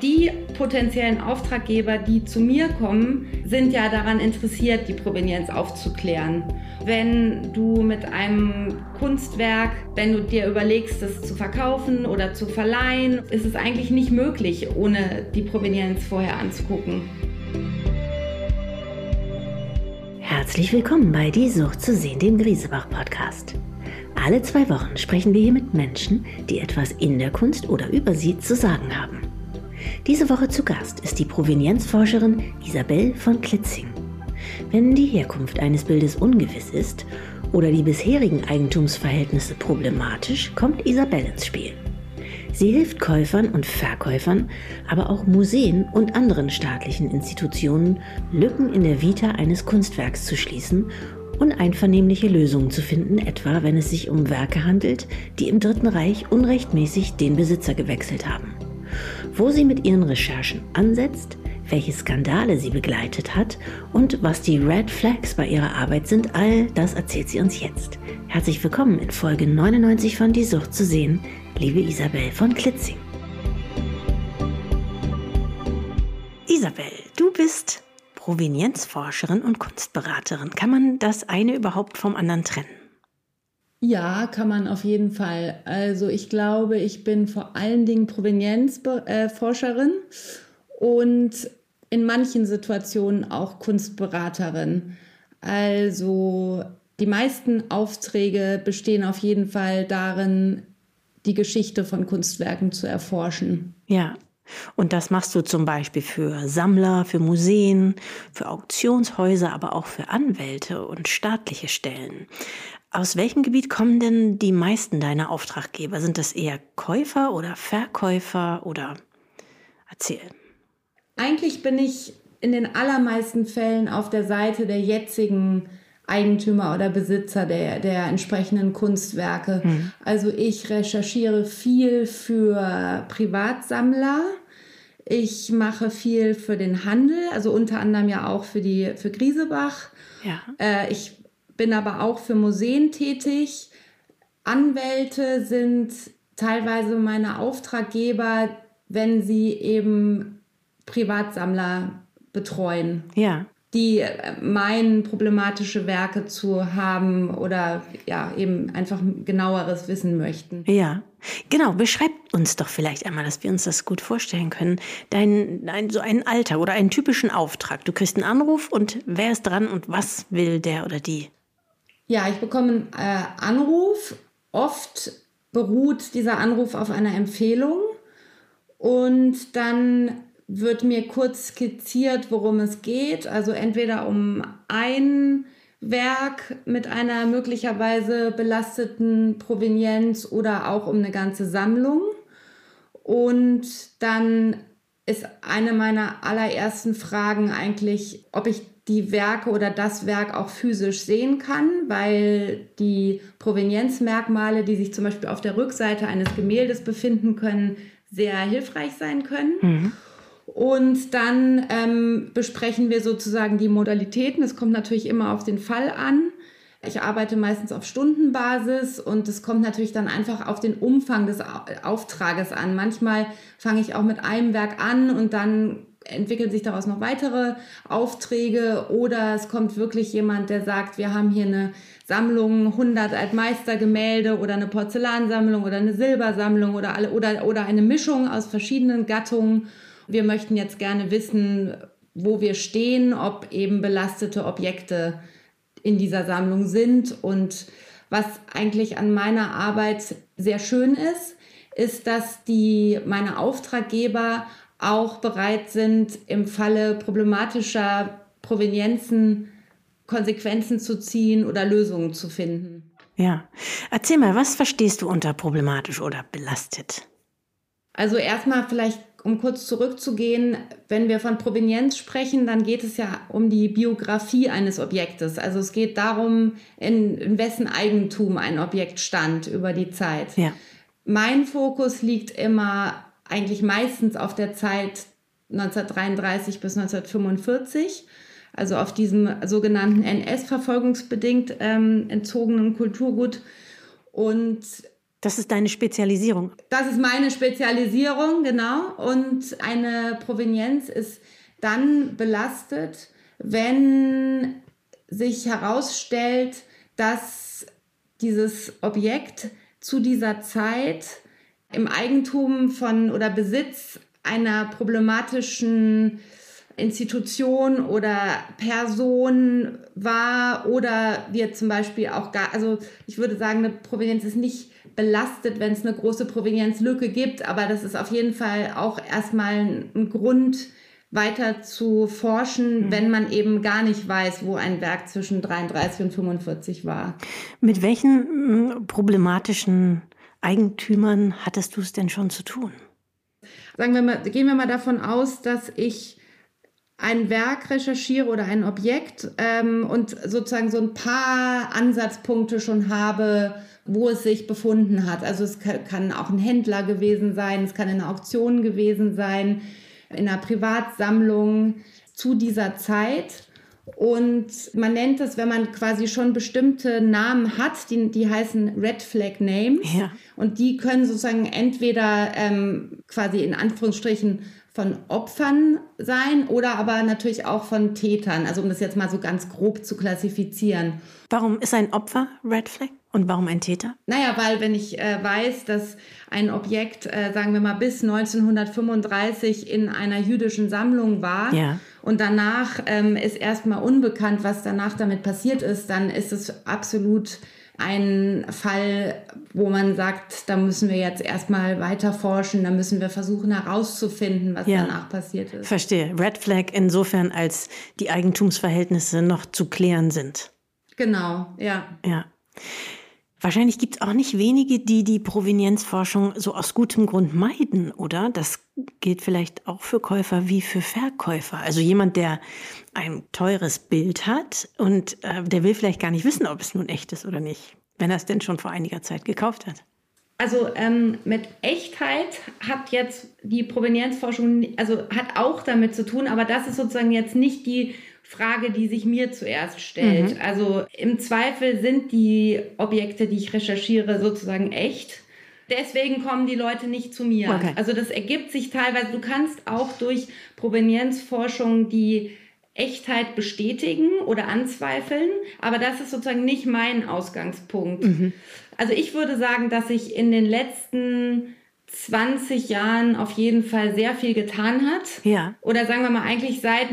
Die potenziellen Auftraggeber, die zu mir kommen, sind ja daran interessiert, die Provenienz aufzuklären. Wenn du mit einem Kunstwerk, wenn du dir überlegst, es zu verkaufen oder zu verleihen, ist es eigentlich nicht möglich, ohne die Provenienz vorher anzugucken. Herzlich willkommen bei Die Sucht zu sehen, dem Griesebach-Podcast. Alle 2 Wochen sprechen wir hier mit Menschen, die etwas in der Kunst oder über sie zu sagen haben. Diese Woche zu Gast ist die Provenienzforscherin Isabel von Klitzing. Wenn die Herkunft eines Bildes ungewiss ist oder die bisherigen Eigentumsverhältnisse problematisch, kommt Isabel ins Spiel. Sie hilft Käufern und Verkäufern, aber auch Museen und anderen staatlichen Institutionen, Lücken in der Vita eines Kunstwerks zu schließen und einvernehmliche Lösungen zu finden, etwa wenn es sich um Werke handelt, die im Dritten Reich unrechtmäßig den Besitzer gewechselt haben. Wo sie mit ihren Recherchen ansetzt, welche Skandale sie begleitet hat und was die Red Flags bei ihrer Arbeit sind, all das erzählt sie uns jetzt. Herzlich willkommen in Folge 99 von Die Sucht zu sehen, liebe Isabel von Klitzing. Isabel, du bist Provenienzforscherin und Kunstberaterin. Kann man das eine überhaupt vom anderen trennen? Ja, kann man auf jeden Fall. Also ich glaube, ich bin vor allen Dingen Provenienzforscherin und in manchen Situationen auch Kunstberaterin. Also die meisten Aufträge bestehen auf jeden Fall darin, die Geschichte von Kunstwerken zu erforschen. Ja, und das machst du zum Beispiel für Sammler, für Museen, für Auktionshäuser, aber auch für Anwälte und staatliche Stellen. Aus welchem Gebiet kommen denn die meisten deiner Auftraggeber? Sind das eher Käufer oder Verkäufer oder erzähl? Eigentlich bin ich in den allermeisten Fällen auf der Seite der jetzigen Eigentümer oder Besitzer der entsprechenden Kunstwerke. Also ich recherchiere viel für Privatsammler. Ich mache viel für den Handel, also unter anderem ja auch für Griesebach. Ja. Ich bin aber auch für Museen tätig. Anwälte sind teilweise meine Auftraggeber, wenn sie eben Privatsammler betreuen. Ja. Die meinen, problematische Werke zu haben oder ja, eben einfach genaueres wissen möchten. Ja, genau. Beschreib uns doch vielleicht einmal, dass wir uns das gut vorstellen können, so einen Alltag oder einen typischen Auftrag. Du kriegst einen Anruf und wer ist dran und was will der oder die? Ja, ich bekomme einen Anruf. Oft beruht dieser Anruf auf einer Empfehlung und dann wird mir kurz skizziert, worum es geht. Also entweder um ein Werk mit einer möglicherweise belasteten Provenienz oder auch um eine ganze Sammlung. Und dann ist eine meiner allerersten Fragen eigentlich, ob ich die Werke oder das Werk auch physisch sehen kann, weil die Provenienzmerkmale, die sich zum Beispiel auf der Rückseite eines Gemäldes befinden können, sehr hilfreich sein können. Und dann besprechen wir sozusagen die Modalitäten. Es kommt natürlich immer auf den Fall an. Ich arbeite meistens auf Stundenbasis und es kommt natürlich dann einfach auf den Umfang des Auftrages an. Manchmal fange ich auch mit einem Werk an und dann entwickeln sich daraus noch weitere Aufträge oder es kommt wirklich jemand, der sagt, wir haben hier eine Sammlung, 100 Altmeistergemälde oder eine Porzellansammlung oder eine Silbersammlung oder eine Mischung aus verschiedenen Gattungen. Wir möchten jetzt gerne wissen, wo wir stehen, ob eben belastete Objekte in dieser Sammlung sind. Und was eigentlich an meiner Arbeit sehr schön ist, dass meine Auftraggeber auch bereit sind, im Falle problematischer Provenienzen Konsequenzen zu ziehen oder Lösungen zu finden. Ja, erzähl mal, was verstehst du unter problematisch oder belastet? Also erstmal vielleicht, um kurz zurückzugehen, wenn wir von Provenienz sprechen, dann geht es ja um die Biografie eines Objektes. Also es geht darum, in wessen Eigentum ein Objekt stand über die Zeit. Ja. Mein Fokus liegt immer eigentlich meistens auf der Zeit 1933 bis 1945, also auf diesem sogenannten NS-verfolgungsbedingt entzogenen Kulturgut. Und Das ist deine Spezialisierung. Das ist meine Spezialisierung, genau. Und eine Provenienz ist dann belastet, wenn sich herausstellt, dass dieses Objekt zu dieser Zeit im Eigentum von oder Besitz einer problematischen Institution oder Person war oder wir zum Beispiel auch also ich würde sagen, eine Provenienz ist nicht belastet, wenn es eine große Provenienzlücke gibt, aber das ist auf jeden Fall auch erstmal ein Grund, weiter zu forschen, wenn man eben gar nicht weiß, wo ein Werk zwischen 33 und 45 war. Mit welchen problematischen Eigentümern hattest du es denn schon zu tun? Gehen wir mal davon aus, dass ich ein Werk recherchiere oder ein Objekt und sozusagen so ein paar Ansatzpunkte schon habe, wo es sich befunden hat. Also es kann auch ein Händler gewesen sein, es kann eine Auktion gewesen sein, in einer Privatsammlung zu dieser Zeit. Und man nennt es, wenn man quasi schon bestimmte Namen hat, die heißen Red Flag Names. Ja. Und die können sozusagen entweder quasi in Anführungsstrichen von Opfern sein oder aber natürlich auch von Tätern. Also um das jetzt mal so ganz grob zu klassifizieren. Warum ist ein Opfer Red Flag und warum ein Täter? Naja, weil wenn ich weiß, dass ein Objekt, sagen wir mal, bis 1935 in einer jüdischen Sammlung war, ja, und danach ist erstmal unbekannt, was danach damit passiert ist, dann ist es absolut ein Fall, wo man sagt, da müssen wir jetzt erstmal weiter forschen, da müssen wir versuchen herauszufinden, was danach passiert ist. Verstehe. Red Flag insofern, als die Eigentumsverhältnisse noch zu klären sind. Genau, ja. Ja. Wahrscheinlich gibt es auch nicht wenige, die die Provenienzforschung so aus gutem Grund meiden, oder? Das gilt vielleicht auch für Käufer wie für Verkäufer. Also jemand, der ein teures Bild hat und der will vielleicht gar nicht wissen, ob es nun echt ist oder nicht, wenn er es denn schon vor einiger Zeit gekauft hat. Also mit Echtheit hat jetzt die Provenienzforschung, also hat auch damit zu tun, aber das ist sozusagen jetzt nicht die Frage, die sich mir zuerst stellt. Also im Zweifel sind die Objekte, die ich recherchiere, sozusagen echt. Deswegen kommen die Leute nicht zu mir. Okay. Also das ergibt sich teilweise, du kannst auch durch Provenienzforschung die Echtheit bestätigen oder anzweifeln, aber das ist sozusagen nicht mein Ausgangspunkt. Also ich würde sagen, dass sich in den letzten 20 Jahren auf jeden Fall sehr viel getan hat. Ja. Oder sagen wir mal eigentlich seit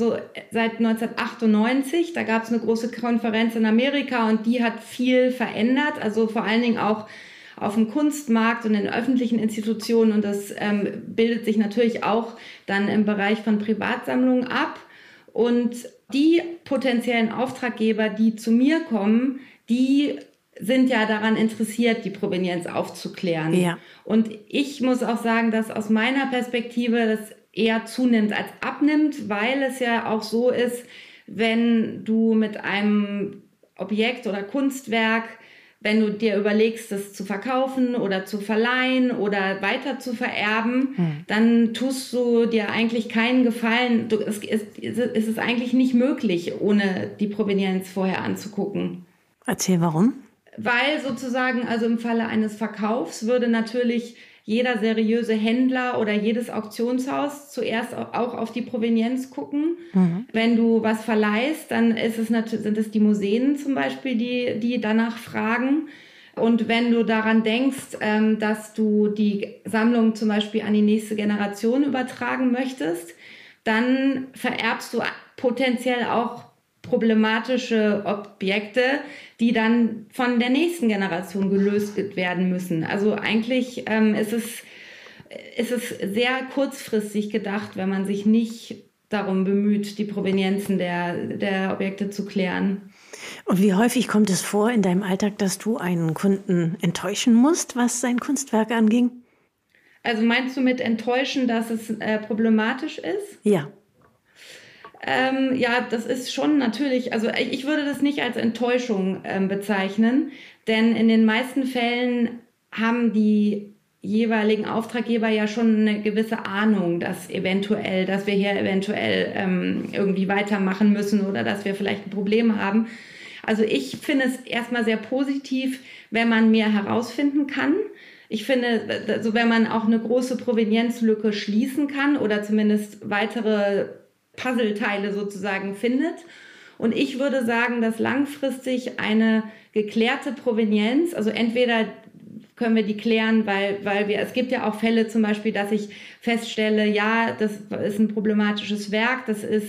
1998, da gab es eine große Konferenz in Amerika und die hat viel verändert, also vor allen Dingen auch auf dem Kunstmarkt und in öffentlichen Institutionen und das bildet sich natürlich auch dann im Bereich von Privatsammlungen ab. Und die potenziellen Auftraggeber, die zu mir kommen, die sind ja daran interessiert, die Provenienz aufzuklären. Ja. Und ich muss auch sagen, dass aus meiner Perspektive das eher zunimmt als abnimmt, weil es ja auch so ist, wenn du mit einem Objekt oder Kunstwerk, wenn du dir überlegst, das zu verkaufen oder zu verleihen oder weiter zu vererben, dann tust du dir eigentlich keinen Gefallen. Es ist eigentlich nicht möglich, ohne die Provenienz vorher anzugucken. Erzähl, warum? Weil sozusagen, also im Falle eines Verkaufs würde natürlich jeder seriöse Händler oder jedes Auktionshaus zuerst auch auf die Provenienz gucken. Wenn du was verleihst, dann sind es die Museen zum Beispiel, die danach fragen. Und wenn du daran denkst, dass du die Sammlung zum Beispiel an die nächste Generation übertragen möchtest, dann vererbst du potenziell auch problematische Objekte, die dann von der nächsten Generation gelöst werden müssen. Also eigentlich ist es sehr kurzfristig gedacht, wenn man sich nicht darum bemüht, die Provenienzen der Objekte zu klären. Und wie häufig kommt es vor in deinem Alltag, dass du einen Kunden enttäuschen musst, was sein Kunstwerk anging? Also meinst du mit enttäuschen, dass es problematisch ist? Ja. Ja, das ist schon natürlich, also ich würde das nicht als Enttäuschung bezeichnen, denn in den meisten Fällen haben die jeweiligen Auftraggeber ja schon eine gewisse Ahnung, dass wir hier eventuell irgendwie weitermachen müssen oder dass wir vielleicht ein Problem haben. Also ich finde es erstmal sehr positiv, wenn man mehr herausfinden kann. Ich finde, also wenn man auch eine große Provenienzlücke schließen kann oder zumindest weitere Puzzleteile sozusagen findet. Und ich würde sagen, dass langfristig eine geklärte Provenienz, also entweder können wir die klären, es gibt ja auch Fälle zum Beispiel, dass ich feststelle, ja, das ist ein problematisches Werk,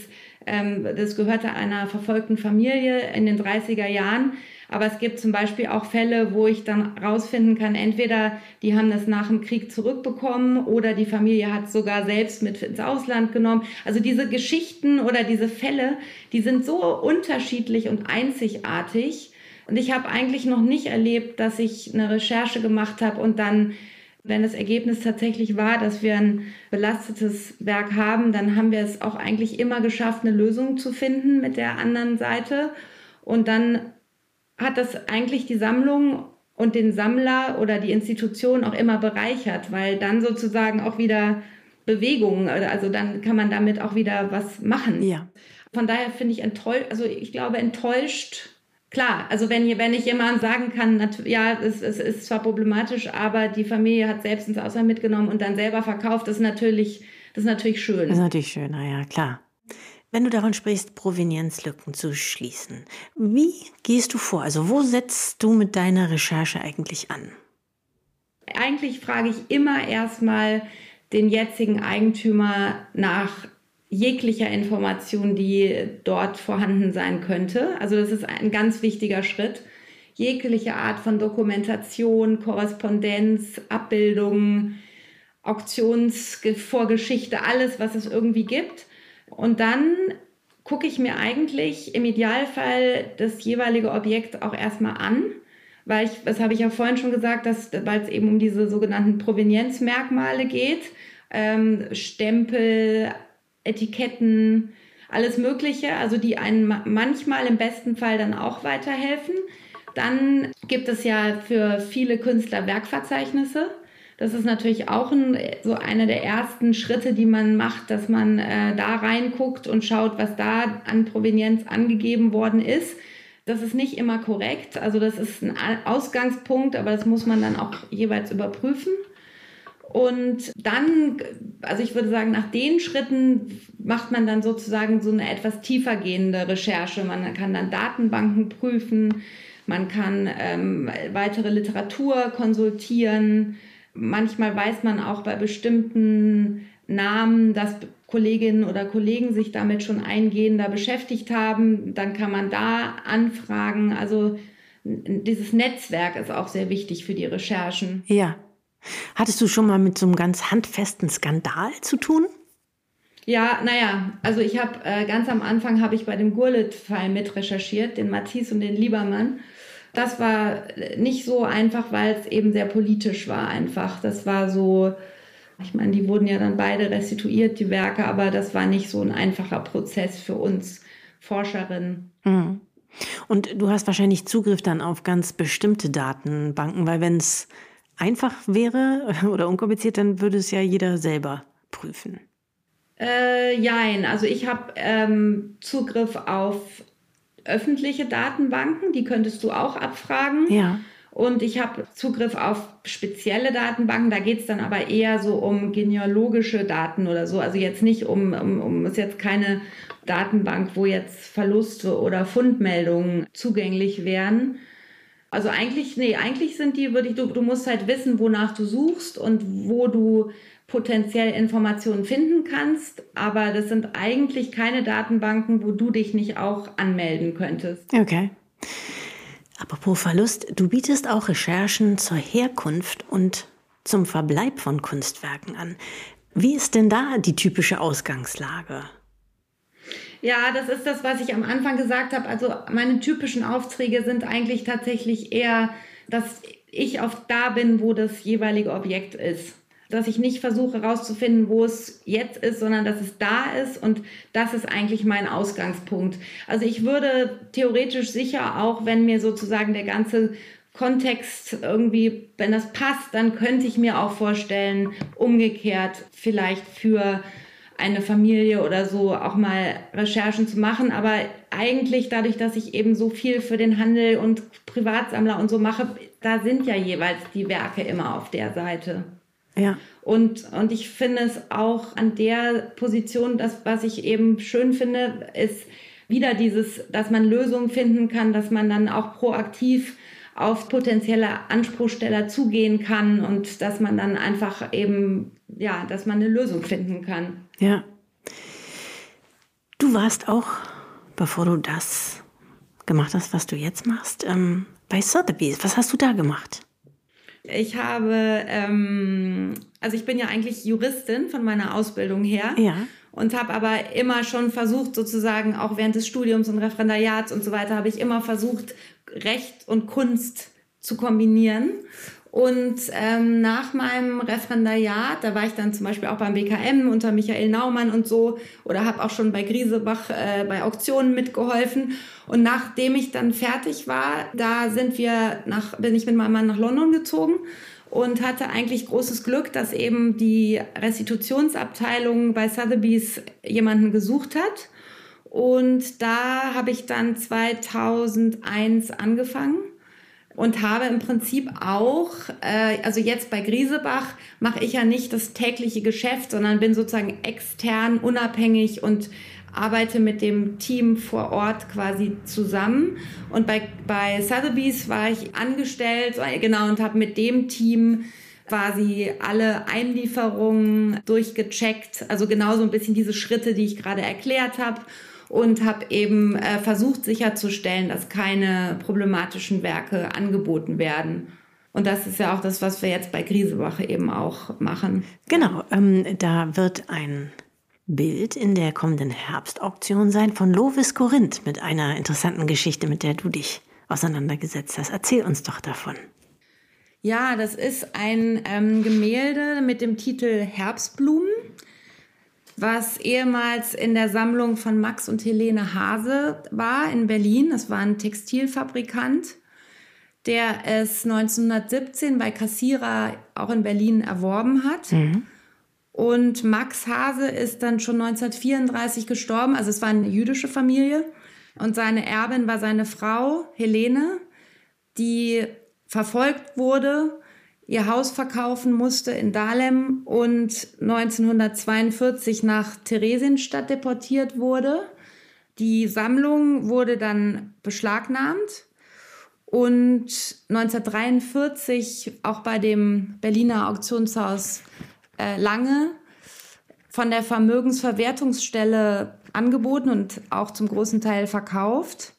das gehörte einer verfolgten Familie in den 30er Jahren. Aber es gibt zum Beispiel auch Fälle, wo ich dann rausfinden kann, entweder die haben das nach dem Krieg zurückbekommen oder die Familie hat es sogar selbst mit ins Ausland genommen. Also diese Geschichten oder diese Fälle, die sind so unterschiedlich und einzigartig. Und ich habe eigentlich noch nicht erlebt, dass ich eine Recherche gemacht habe und dann, wenn das Ergebnis tatsächlich war, dass wir ein belastetes Werk haben, dann haben wir es auch eigentlich immer geschafft, eine Lösung zu finden mit der anderen Seite. Und dann hat das eigentlich die Sammlung und den Sammler oder die Institution auch immer bereichert, weil dann sozusagen auch wieder Bewegung, also dann kann man damit auch wieder was machen. Ja. Von daher finde ich enttäuscht. Klar, also wenn ich jemandem sagen kann, ja, es ist zwar problematisch, aber die Familie hat selbst ins Ausland mitgenommen und dann selber verkauft, das ist natürlich schön. Das ist natürlich schön, naja, klar. Wenn du davon sprichst, Provenienzlücken zu schließen, wie gehst du vor? Also wo setzt du mit deiner Recherche eigentlich an? Eigentlich frage ich immer erstmal den jetzigen Eigentümer nach jeglicher Information, die dort vorhanden sein könnte. Also das ist ein ganz wichtiger Schritt. Jegliche Art von Dokumentation, Korrespondenz, Abbildungen, Auktionsvorgeschichte, alles, was es irgendwie gibt. Und dann gucke ich mir eigentlich im Idealfall das jeweilige Objekt auch erstmal an, weil das habe ich ja vorhin schon gesagt, weil es eben um diese sogenannten Provenienzmerkmale geht, Stempel, Etiketten, alles Mögliche, also die einen manchmal im besten Fall dann auch weiterhelfen. Dann gibt es ja für viele Künstler Werkverzeichnisse. Das ist natürlich auch so einer der ersten Schritte, die man macht, dass man da reinguckt und schaut, was da an Provenienz angegeben worden ist. Das ist nicht immer korrekt, also das ist ein Ausgangspunkt, aber das muss man dann auch jeweils überprüfen. Und dann, also ich würde sagen, nach den Schritten macht man dann sozusagen so eine etwas tiefer gehende Recherche. Man kann dann Datenbanken prüfen, man kann weitere Literatur konsultieren. Manchmal weiß man auch bei bestimmten Namen, dass Kolleginnen oder Kollegen sich damit schon eingehender beschäftigt haben. Dann kann man da anfragen. Also dieses Netzwerk ist auch sehr wichtig für die Recherchen. Ja. Hattest du schon mal mit so einem ganz handfesten Skandal zu tun? Ja, also ich habe ganz am Anfang habe ich bei dem Gurlitt-Fall mit recherchiert, den Matisse und den Liebermann. Das war nicht so einfach, weil es eben sehr politisch war einfach. Das war so, ich meine, die wurden ja dann beide restituiert, die Werke, aber das war nicht so ein einfacher Prozess für uns Forscherinnen. Mhm. Und du hast wahrscheinlich Zugriff dann auf ganz bestimmte Datenbanken, weil wenn es einfach wäre oder unkompliziert, dann würde es ja jeder selber prüfen. Jein, also ich habe Zugriff auf öffentliche Datenbanken, die könntest du auch abfragen. Ja. Und ich habe Zugriff auf spezielle Datenbanken, da geht es dann aber eher so um genealogische Daten oder so. Also jetzt nicht ist jetzt keine Datenbank, wo jetzt Verluste oder Fundmeldungen zugänglich wären. Also eigentlich sind die, du musst halt wissen, wonach du suchst und wo du potenziell Informationen finden kannst, aber das sind eigentlich keine Datenbanken, wo du dich nicht auch anmelden könntest. Okay. Apropos Verlust, du bietest auch Recherchen zur Herkunft und zum Verbleib von Kunstwerken an. Wie ist denn da die typische Ausgangslage? Ja, das ist das, was ich am Anfang gesagt habe. Also meine typischen Aufträge sind eigentlich tatsächlich eher, dass ich oft da bin, wo das jeweilige Objekt ist. Dass ich nicht versuche herauszufinden, wo es jetzt ist, sondern dass es da ist und das ist eigentlich mein Ausgangspunkt. Also ich würde theoretisch sicher auch, wenn mir sozusagen der ganze Kontext irgendwie, wenn das passt, dann könnte ich mir auch vorstellen, umgekehrt vielleicht für eine Familie oder so auch mal Recherchen zu machen. Aber eigentlich dadurch, dass ich eben so viel für den Handel und Privatsammler und so mache, da sind ja jeweils die Werke immer auf der Seite. Ja. Und ich finde es auch an der Position, was ich eben schön finde, ist wieder dieses, dass man Lösungen finden kann, dass man dann auch proaktiv auf potenzielle Anspruchsteller zugehen kann und dass man dann einfach eben, ja, dass man eine Lösung finden kann. Ja. Du warst auch, bevor du das gemacht hast, was du jetzt machst, bei Sotheby's. Was hast du da gemacht? Ich habe, also ich bin ja eigentlich Juristin von meiner Ausbildung her. Ja. Und habe aber immer schon versucht, sozusagen auch während des Studiums und Referendariats und so weiter, habe ich immer versucht, Recht und Kunst zu kombinieren. Und nach meinem Referendariat, da war ich dann zum Beispiel auch beim BKM unter Michael Naumann und so, oder habe auch schon bei Griesebach bei Auktionen mitgeholfen. Und nachdem ich dann fertig war, bin ich mit meinem Mann nach London gezogen und hatte eigentlich großes Glück, dass eben die Restitutionsabteilung bei Sotheby's jemanden gesucht hat. Und da habe ich dann 2001 angefangen und habe im Prinzip auch, also jetzt bei Griesebach mache ich ja nicht das tägliche Geschäft, sondern bin sozusagen extern, unabhängig und arbeite mit dem Team vor Ort quasi zusammen. Und bei Sotheby's war ich angestellt, genau, und habe mit dem Team quasi alle Einlieferungen durchgecheckt. Also genau so ein bisschen diese Schritte, die ich gerade erklärt habe. Und habe eben versucht sicherzustellen, dass keine problematischen Werke angeboten werden. Und das ist ja auch das, was wir jetzt bei Griesebach eben auch machen. Genau, da wird ein Bild in der kommenden Herbstauktion sein von Lovis Corinth mit einer interessanten Geschichte, mit der du dich auseinandergesetzt hast. Erzähl uns doch davon. Ja, das ist ein Gemälde mit dem Titel Herbstblumen, was ehemals in der Sammlung von Max und Helene Hase war in Berlin. Das war ein Textilfabrikant, der es 1917 bei Cassira auch in Berlin erworben hat. Mhm. Und Max Hase ist dann schon 1934 gestorben. Also es war eine jüdische Familie. Und seine Erbin war seine Frau Helene, die verfolgt wurde, ihr Haus verkaufen musste in Dahlem und 1942 nach Theresienstadt deportiert wurde. Die Sammlung wurde dann beschlagnahmt und 1943 auch bei dem Berliner Auktionshaus Lange von der Vermögensverwertungsstelle angeboten und auch zum großen Teil verkauft.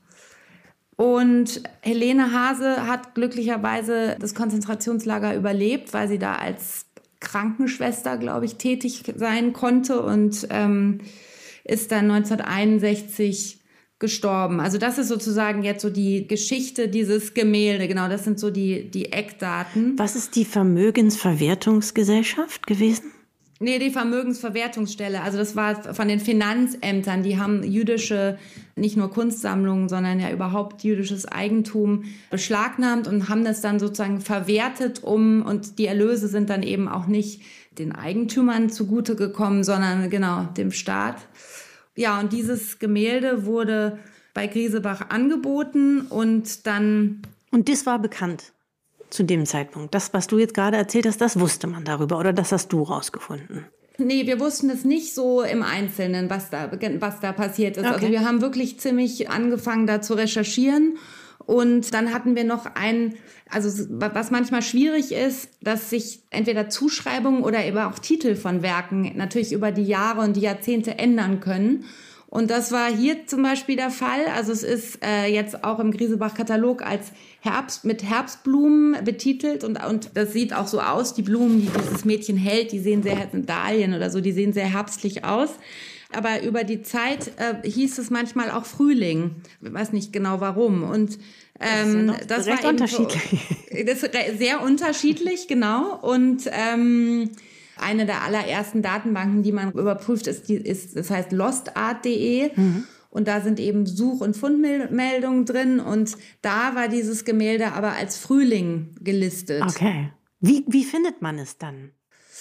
Und Helene Hase hat glücklicherweise das Konzentrationslager überlebt, weil sie da als Krankenschwester, glaube ich, tätig sein konnte und ist dann 1961 gestorben. Also das ist sozusagen jetzt so die Geschichte dieses Gemälde. Genau, das sind so die Eckdaten. Was ist die Vermögensverwertungsgesellschaft gewesen? Nee, die Vermögensverwertungsstelle. Also das war von den Finanzämtern. Die haben jüdische, nicht nur Kunstsammlungen, sondern ja überhaupt jüdisches Eigentum beschlagnahmt und haben das dann sozusagen verwertet und die Erlöse sind dann eben auch nicht den Eigentümern zugute gekommen, sondern genau dem Staat. Ja, und dieses Gemälde wurde bei Griesebach angeboten und dann... Und das war bekannt zu dem Zeitpunkt. Das, was du jetzt gerade erzählt hast, das wusste man darüber oder das hast du rausgefunden? Nee, wir wussten es nicht so im Einzelnen, was da passiert ist. Okay. Also wir haben wirklich ziemlich angefangen, da zu recherchieren. Und dann hatten wir noch also was manchmal schwierig ist, dass sich entweder Zuschreibungen oder eben auch Titel von Werken natürlich über die Jahre und die Jahrzehnte ändern können. Und das war hier zum Beispiel der Fall. Also es ist jetzt auch im Griesebach-Katalog als mit Herbstblumen betitelt und das sieht auch so aus. Die Blumen, die dieses Mädchen hält, die sehen sehr, Dahlien oder so, die sehen sehr herbstlich aus. Aber über die Zeit hieß es manchmal auch Frühling. Ich weiß nicht genau warum. Und das war unterschiedlich. Das ist sehr unterschiedlich, genau. Und eine der allerersten Datenbanken, die man überprüft, das heißt lostart.de. Mhm. Und da sind eben Such- und Fundmeldungen drin. Und da war dieses Gemälde aber als Frühling gelistet. Okay. Wie findet man es dann?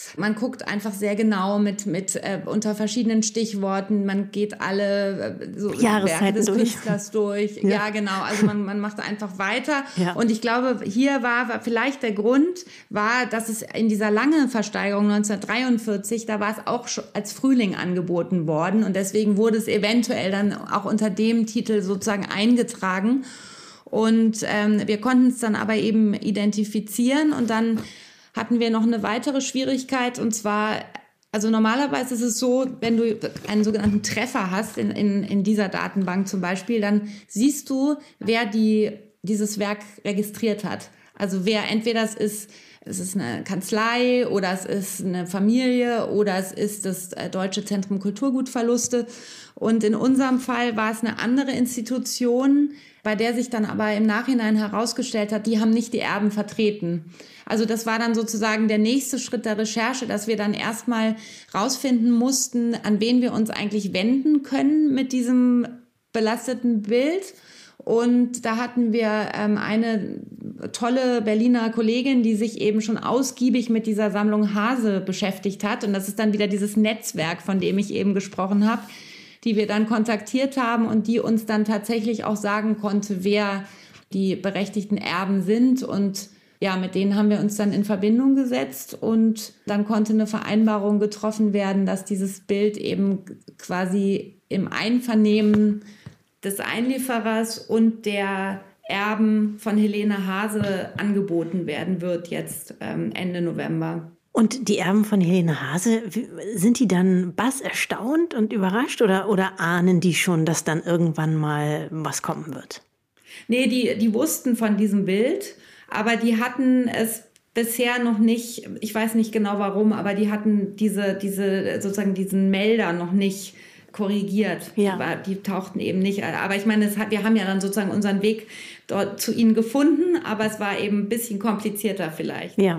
Man guckt einfach sehr genau mit unter verschiedenen Stichworten. Man geht alle Werke des Künstlers durch. Ja, genau. Also man macht einfach weiter. Ja. Und ich glaube, hier war vielleicht der Grund, dass es in dieser langen Versteigerung 1943, da war es auch schon als Frühling angeboten worden. Und deswegen wurde es eventuell dann auch unter dem Titel sozusagen eingetragen. Und wir konnten es dann aber eben identifizieren. Und dann hatten wir noch eine weitere Schwierigkeit, und zwar, also normalerweise ist es so, wenn du einen sogenannten Treffer hast in dieser Datenbank zum Beispiel, dann siehst du, wer dieses Werk registriert hat. Also entweder es ist eine Kanzlei oder es ist eine Familie oder es ist das Deutsche Zentrum Kulturgutverluste. Und in unserem Fall war es eine andere Institution, bei der sich dann aber im Nachhinein herausgestellt hat, die haben nicht die Erben vertreten. Also das war dann sozusagen der nächste Schritt der Recherche, dass wir dann erstmal rausfinden mussten, an wen wir uns eigentlich wenden können mit diesem belasteten Bild. Und da hatten wir eine tolle Berliner Kollegin, die sich eben schon ausgiebig mit dieser Sammlung Hase beschäftigt hat. Und das ist dann wieder dieses Netzwerk, von dem ich eben gesprochen habe, die wir dann kontaktiert haben und die uns dann tatsächlich auch sagen konnte, wer die berechtigten Erben sind. Und ja, mit denen haben wir uns dann in Verbindung gesetzt und dann konnte eine Vereinbarung getroffen werden, dass dieses Bild eben quasi im Einvernehmen des Einlieferers und der Erben von Helene Hase angeboten werden wird, jetzt Ende November. Und die Erben von Helene Hase, sind die dann erstaunt und überrascht oder ahnen die schon, dass dann irgendwann mal was kommen wird? Nee, die wussten von diesem Bild, aber die hatten es bisher noch nicht, ich weiß nicht genau warum, aber die hatten sozusagen diesen Melder noch nicht korrigiert. Ja. Die tauchten eben nicht. Aber ich meine, wir haben ja dann sozusagen unseren Weg dort zu ihnen gefunden, aber es war eben ein bisschen komplizierter vielleicht. Ja.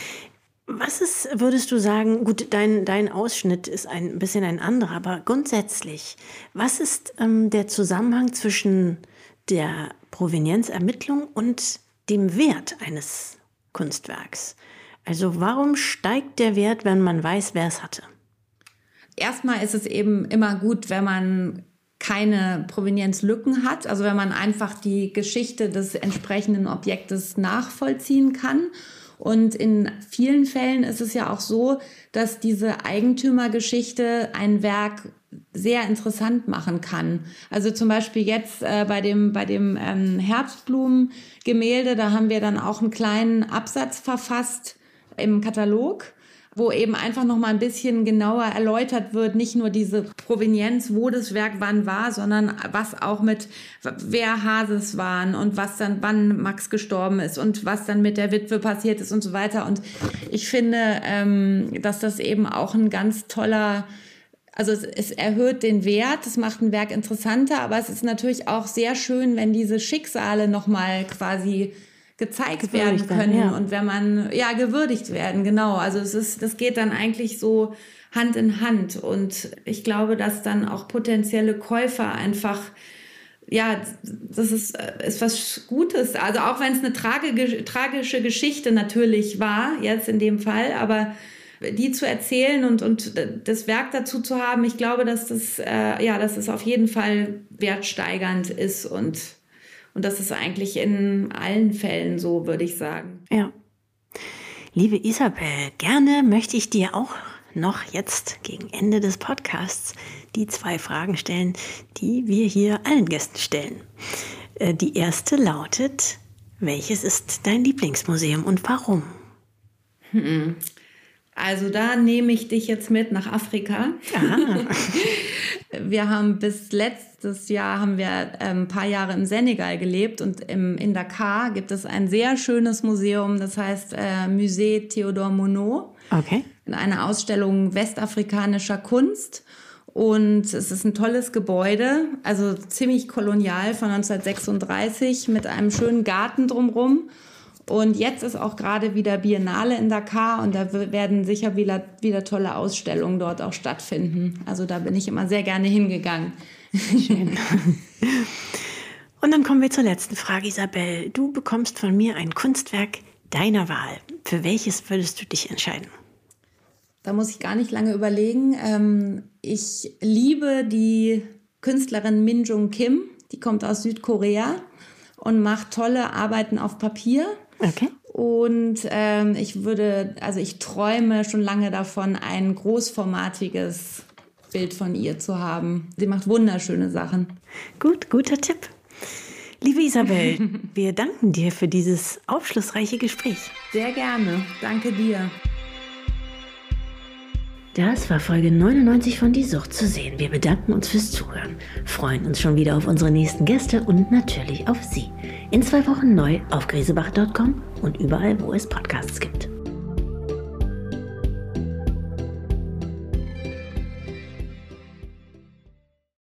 Würdest du sagen, gut, dein Ausschnitt ist ein bisschen ein anderer, aber grundsätzlich, was ist der Zusammenhang zwischen der Provenienzermittlung und dem Wert eines Kunstwerks? Also warum steigt der Wert, wenn man weiß, wer es hatte? Erstmal ist es eben immer gut, wenn man keine Provenienzlücken hat, also wenn man einfach die Geschichte des entsprechenden Objektes nachvollziehen kann. Und in vielen Fällen ist es ja auch so, dass diese Eigentümergeschichte ein Werk sehr interessant machen kann. Also zum Beispiel jetzt bei dem Herbstblumengemälde, da haben wir dann auch einen kleinen Absatz verfasst im Katalog, wo eben einfach noch mal ein bisschen genauer erläutert wird, nicht nur diese Provenienz, wo das Werk wann war, sondern was auch mit, wer Hases waren und was dann, wann Max gestorben ist und was dann mit der Witwe passiert ist und so weiter. Und ich finde, dass das eben auch ein ganz toller, also es erhöht den Wert, es macht ein Werk interessanter, aber es ist natürlich auch sehr schön, wenn diese Schicksale noch mal quasi gezeigt werden können, ja. Und wenn man, gewürdigt werden, genau. Also das geht dann eigentlich so Hand in Hand. Und ich glaube, dass dann auch potenzielle Käufer einfach, das ist was Gutes. Also auch wenn es eine tragische Geschichte natürlich war, jetzt in dem Fall, aber die zu erzählen und das Werk dazu zu haben, ich glaube, dass dass es auf jeden Fall wertsteigernd ist und das ist eigentlich in allen Fällen so, würde ich sagen. Ja. Liebe Isabel, gerne möchte ich dir auch noch jetzt gegen Ende des Podcasts die 2 Fragen stellen, die wir hier allen Gästen stellen. Die erste lautet, welches ist dein Lieblingsmuseum und warum? Also da nehme ich dich jetzt mit nach Afrika. Wir haben bis letztes Jahr ein paar Jahre im Senegal gelebt und in Dakar gibt es ein sehr schönes Museum, das heißt Musée Théodore Monod. Okay. Eine Ausstellung westafrikanischer Kunst. Und es ist ein tolles Gebäude, also ziemlich kolonial von 1936 mit einem schönen Garten drumherum. Und jetzt ist auch gerade wieder Biennale in Dakar und da werden sicher wieder tolle Ausstellungen dort auch stattfinden. Also da bin ich immer sehr gerne hingegangen. Schön. Und dann kommen wir zur letzten Frage, Isabel. Du bekommst von mir ein Kunstwerk deiner Wahl. Für welches würdest du dich entscheiden? Da muss ich gar nicht lange überlegen. Ich liebe die Künstlerin Min Jung Kim. Die kommt aus Südkorea und macht tolle Arbeiten auf Papier. Okay. Und ich träume schon lange davon, ein großformatiges Bild von ihr zu haben. Sie macht wunderschöne Sachen. Gut, guter Tipp. Liebe Isabel, wir danken dir für dieses aufschlussreiche Gespräch. Sehr gerne. Danke dir. Das war Folge 99 von Die Sucht zu sehen. Wir bedanken uns fürs Zuhören, freuen uns schon wieder auf unsere nächsten Gäste und natürlich auf Sie. In 2 Wochen neu auf grisebach.com und überall, wo es Podcasts gibt.